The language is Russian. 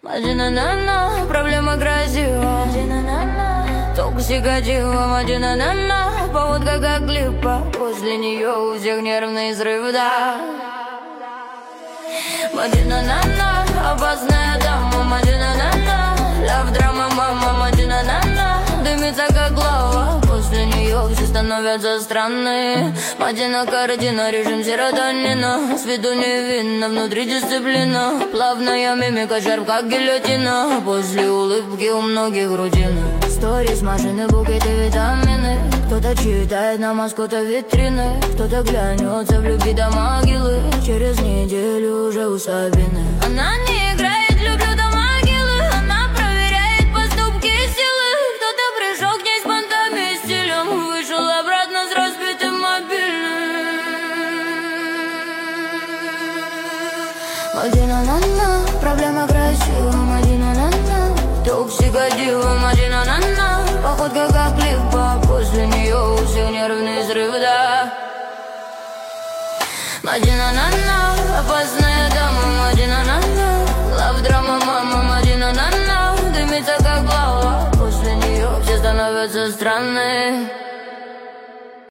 Мадина-на-на, проблема грозила. Токсика дива, Мадина-на-на, поводка как клипа. После нее у всех нервный взрыв, да. Мадина-на-на, опасная дама. Мадина-на-на, лав-драма, мама. Мадина-на-на, дымится как лава. После нее все становятся странные. Мадина картина, режим серотонина. С виду невинно, внутри дисциплина. Плавная мимика, шарп как гильотина. После улыбки у многих рутина. Сторис, машины, букеты, витамины. Кто-то читает на маскота витрины. Кто-то глянется в любви до могилы. Через неделю уже у Сабины. Она не играет, люблю до могилы. Она проверяет поступки и силы. Кто-то пришел к ней с понтами и стилем. Вышел обратно с разбитым мобильным. Мадина-на-на, проблема красива. Мадина-на-на, токсика дива. Мадина-на-на, походка как клипа. После нее у всех нервный взрыв, да. Мадина-на-на, опасная дама. Мадина-на-на, лав-драма, мама. Мадина-на-на, дымится как лава. После нее все становятся странные.